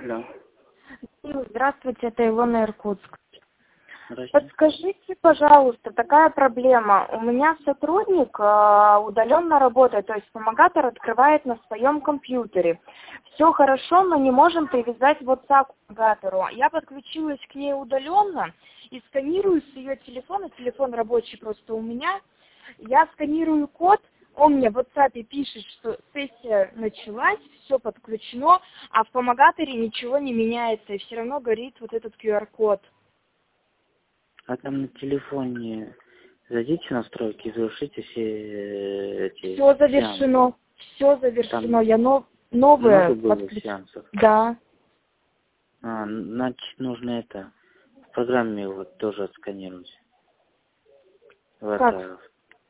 Алло. Здравствуйте, это Илона, Иркутск. Здравствуйте. Подскажите, пожалуйста, такая проблема. У меня сотрудник удаленно работает, то есть помогатор открывает на своем компьютере. Все хорошо, но не можем привязать WhatsApp к помогатору. Я подключилась к ней удаленно и сканирую с ее телефона, телефон рабочий просто у меня. Я сканирую код, он мне в WhatsApp пишет, что сессия началась, все подключено, а в помогаторе ничего не меняется, и все равно горит вот этот QR-код. А там на телефоне зайдите в настройки и завершите все эти Все завершено, сеансы. все завершено. Там Я новое много было подключила. сеансов? Да. Значит, нужно это в программе вот тоже отсканировать. Как?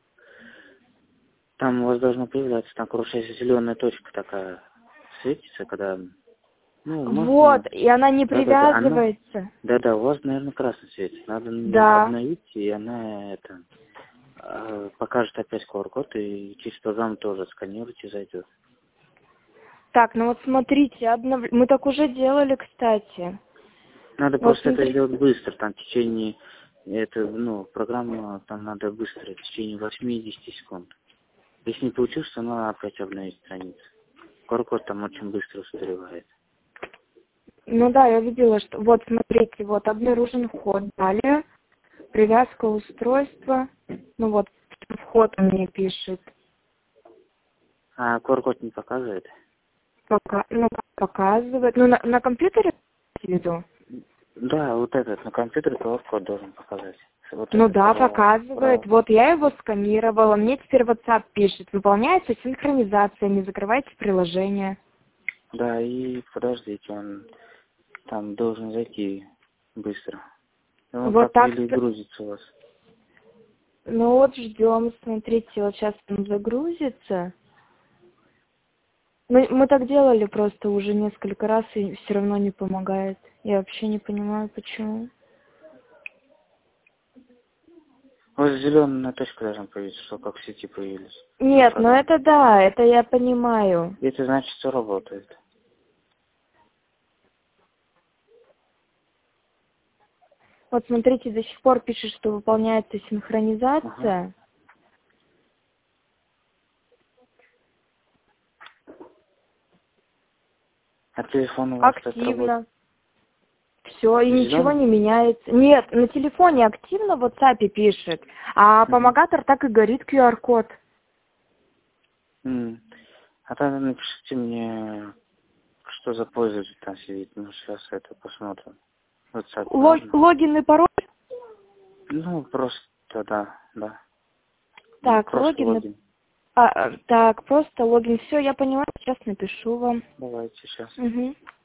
Там у вас должно появляться, там кружащаяся зеленая точка такая светится, когда, Вот, можно. и она не Да, она. привязывается. Да, у вас, наверное, красный светит. Надо Да. обновить, и она покажет опять QR-код, и через программу тоже сканируйте, зайдет. Так, ну вот смотрите, мы так уже делали, кстати. Надо Вот просто это смотрите. сделать быстро, там в течение, программа, там надо быстро, в течение 80 секунд. Если не получилось, то надо опять обновить страницу. QR-код там очень быстро устаревает. Ну да, я видела, что... Вот, смотрите, вот обнаружен вход. Далее привязка устройства. Ну вот, вход он мне пишет. А QR-код не показывает? Показывает. Ну, на компьютере я виду. Да, вот этот, на компьютере QR-код должен показать. Вот Ну этот, да, показывает. Вот я его сканировала. Мне теперь WhatsApp пишет. Выполняется синхронизация. Не закрывайте приложение. Да, и подождите, он там должен зайти быстро. И он Вот так так. еле грузится у вас. Ну вот ждем. Смотрите, вот сейчас он загрузится. Мы так делали просто уже несколько раз, и все равно не помогает. Я вообще не понимаю, почему. Вот зеленая точка должна появиться, что как в сети появились. Нет, ну это да, это я понимаю. Это значит, что работает. Вот смотрите, до сих пор пишет, что выполняется Ага. синхронизация. А телефон у вас как работает? Активно. Все, и ничего Зеленый? не меняется. Нет, на телефоне активно в WhatsApp пишет, а Угу. помогатор так и горит QR-код. А тогда напишите мне, что за пользователь там сидит. Ну, сейчас это посмотрим. WhatsApp можно? Логин и пароль? Просто, да. Так, Просто логин и... логин. Так, просто логин. Все, я поняла, сейчас напишу вам. Давайте сейчас. Угу.